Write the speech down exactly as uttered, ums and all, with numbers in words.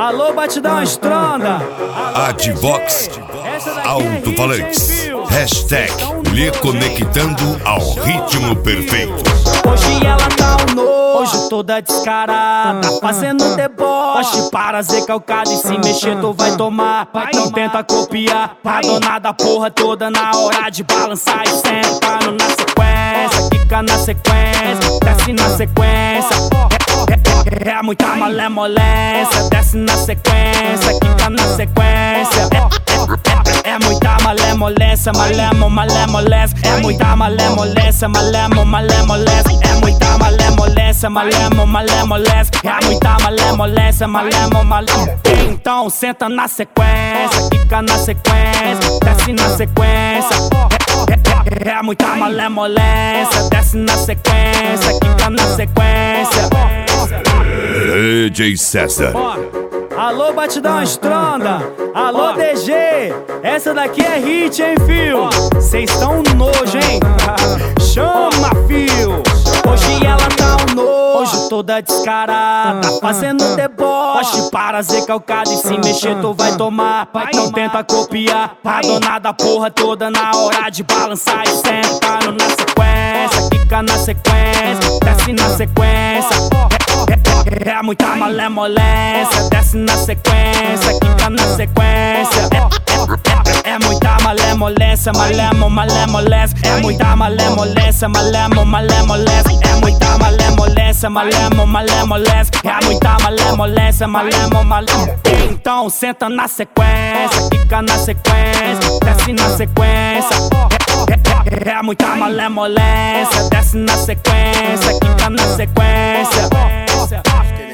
Alô, batidão estronda. Advox Alto-Falantes. Hashtag lhe conectando ao ritmo perfeito. Hoje ela tá um nojo, toda descarada, fazendo deboche para ser calcada. E se mexer tu vai tomar, não tenta copiar. A dona da porra toda na hora de balançar e sentando na sequência. Fica na sequência, desce na sequência. É, é, é muita malemolência, desce na sequência, fica na sequência. É, é, é muita malemolência, malemo, malemolência. É muita malemolência, malemo, malemolência. É muita malemolência, malemo, malemolência. É muita malemolência, malemo, malemolência. Então senta na sequência, fica na sequência, desce na sequência. É, é, é muita malemolência, desce na sequência, fica na sequência. D J César. Alô, batidão estronda. Alô, D G. Essa daqui é hit, hein, fio? Cês tão nojo, hein? Chama, fio. Hoje ela tá um nojo, toda descarada, fazendo deboche para ser calcada. E se mexer tu vai tomar, não tenta copiar. A dona da porra toda na hora de balançar e sentando na sequência. Fica na sequência, desce na sequência. É, é, é muita malemolência, desce na sequência, fica na sequência. É, é, é, é muita malemolência, malemo, malemolência. É muita malemolência, malemo, malemolência. É muita malemolência, malemo, malemolência. É muita malemolência, malemo, malemolência. Então senta na sequência, fica na sequência, desce na sequência. É, é, é muita malemolência, desce na sequência, fica na sequência.